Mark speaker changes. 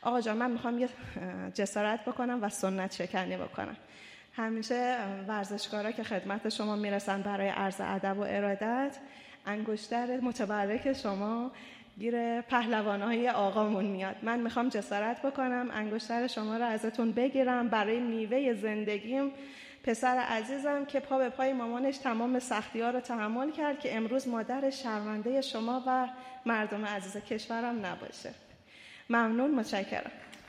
Speaker 1: آقا جان من میخوام یه جسارت بکنم و سنت شکنی بکنم. همیشه ورزشکارا که خدمت شما میرسن برای عرض ادب و ارادت، انگشتر متبرک شما گیر پهلوانای آقامون میاد. من میخوام جسارت بکنم انگشتر شما رو ازتون بگیرم برای میوه زندگیم، پسر عزیزم که پا به پای مامانش تمام سختی‌ها رو تحمل کرد که امروز مادر شرمنده شما و مردم عزیز کشورم نباشه. ممنون، متشکرم.